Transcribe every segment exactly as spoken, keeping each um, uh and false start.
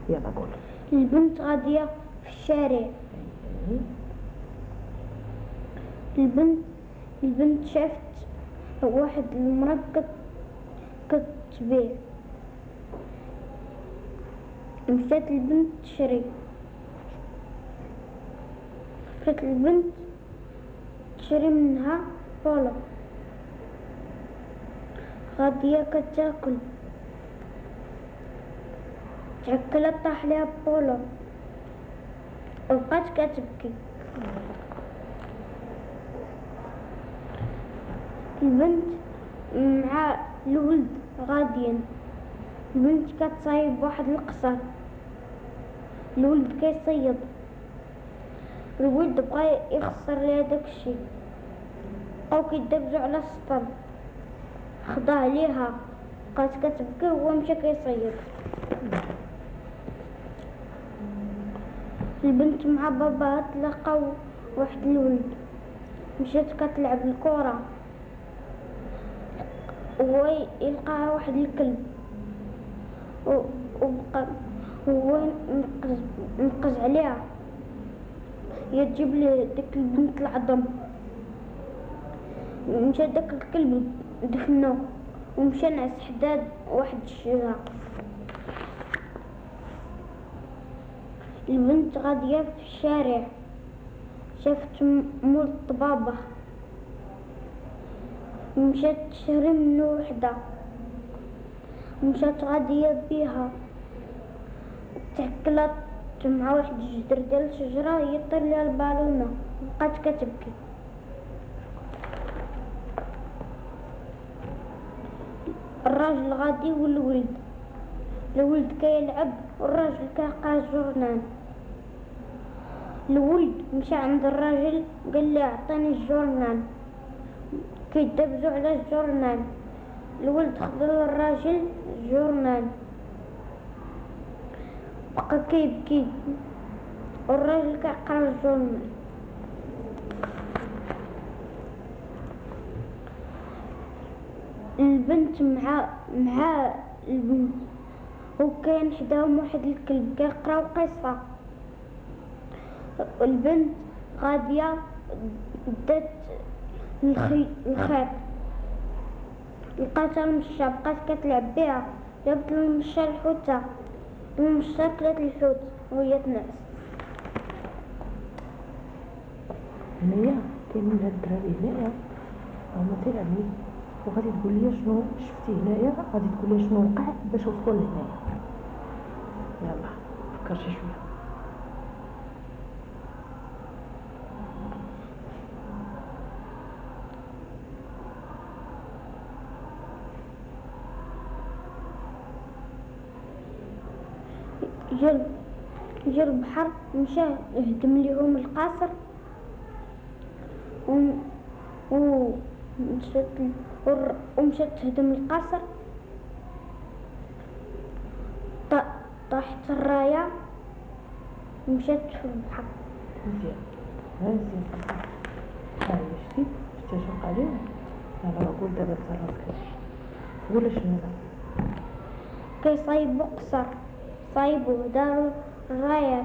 يلا قول. البنت غادية في الشارع. البنت البنت شافت واحد المرأة كتبيع. مشات البنت تشري. مشات البنت تشري منها بولو. غادية كتاكل، تأكلت طاح ليها بولو وبقات كتبكي. البنت مع الولد غاديين. البنت كتصايب واحد القصر. الولد كيصيد. الولد بغا يخسر ليها داكشي، بقاو كيدابزو على السطل. خضع ليها، بقات كتبكي وهو مشى كيصيد. البنت مع باباها تلاقاو واحد الولد، مشات كتلعب الكرة وهو يلقاها واحد الكلب وبقى هو نقز عليها. هي تجيب ليه ديك البنت العظم. مشى داك الكلب دفنو ومشى نعس حدا واحد الشجرة. البنت غادية في الشارع، شافت مول الطبابة، مشات تشري منو وحدة. مشات غادية بيها، تأكلت مع واحد الجدر ديال الشجرة، يطير ليها البالونة وبقات كتبكي. الراجل غادي والولد. الولد كيلعب والراجل كيقرا الجورنال. الولد مشى عند الراجل قال له عطيني الجورنال، كيدابزو على الجورنال. الولد خدا للراجل الجورنال بقى كيبكي والراجل كيقرا الجورنال. البنت مع مع البنت وكاين حداهم واحد الكلب كيقراو قصة. البنت غادية دات الخيط، لقاتها المشة بقات كتلعب بيها. جابت المشة الحوتة، المشة كلات الحوت وهي تنعس. هنايا كاينين هاد الدراري هنايا هما تيلعبوا، وغادي تقول لي شنو شفتي هنايا، غادي تقول لي شنو وقع باش وصلوا لهنايا. يلا فكر شي شويه. جا جا البحر مشى هدم ليهم القصر و و مشات ومشات تهدم القصر. طاحت الراية ومشات في البحر. مزيان مزيان. هاي شتي شتي اش وقع ليهم. يلا قول دابا انت راسك قول شنو هذا. كيصايبوا قصر، صايبوه داروا الرايات،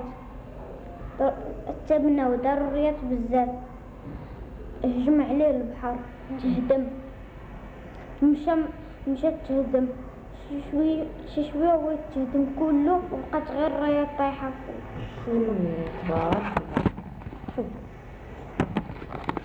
تبناو داروا الرايات بزاف. هجم عليه البحر تهدم. مشى مشات تهدم شي شويه شي شويه هو تهدم كله وبقات غير الرايات طايحه فوق. تبارك الله.